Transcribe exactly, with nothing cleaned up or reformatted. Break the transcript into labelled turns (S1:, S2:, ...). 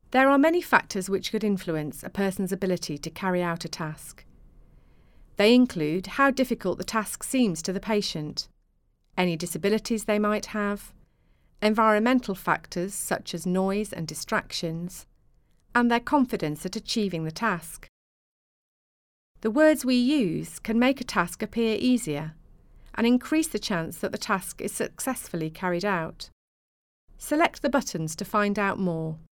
S1: There are many factors which could influence a person's ability to carry out a task. They include how difficult the task seems to the patient, any disabilities they might have, environmental factors such as noise and distractions, and their confidence at achieving the task. The words we use can make a task appear easier and increase the chance that the task is successfully carried out. Select the buttons to find out more.